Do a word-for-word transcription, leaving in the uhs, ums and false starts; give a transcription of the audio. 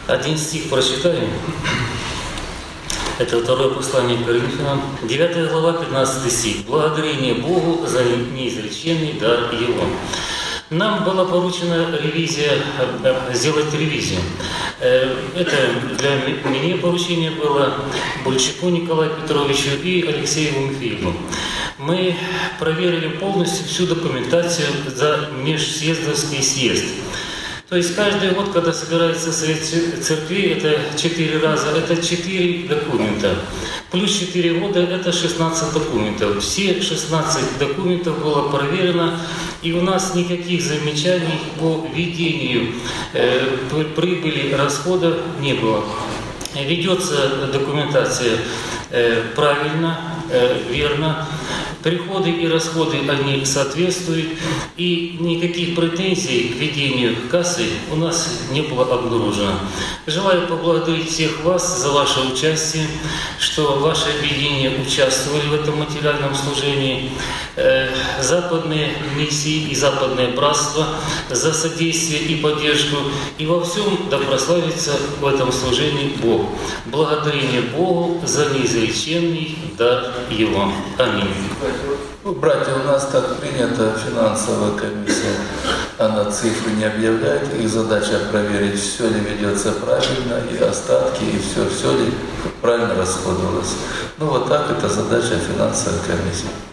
Один стих прочитаем. Это второе послание к Коринфянам, девятая глава, пятнадцатый стих. «Благодарение Богу за неизреченный дар Его». Нам была поручена ревизия, сделать ревизию. Это для меня поручение было Бульчаку Николаю Петровичу и Алексееву Михаилу. Мы проверили полностью всю документацию за межсъездовский съезд. То есть каждый год, когда собирается Совет Церкви, это четыре раза, это четыре документа. Плюс четыре года это шестнадцать документов. Все шестнадцать документов было проверено, и у нас никаких замечаний по ведению э, прибыли, расхода не было. Ведется документация э, правильно, э, верно. Приходы и расходы, они соответствуют, и никаких претензий к ведению кассы у нас не было обнаружено. Желаю поблагодарить всех вас за ваше участие, что ваше объединение участвовали в этом материальном служении. Западные миссии и Западное братство за содействие и поддержку, и во всем да прославится в этом служении Бог. Благодарение Богу за неизреченный дар Его. Аминь. Ну, братья, у нас так принято, финансовая комиссия, она цифры не объявляет, их задача проверить, все ли ведется правильно, и остатки, и все, все ли правильно расходовалось. Ну вот так это задача финансовой комиссии.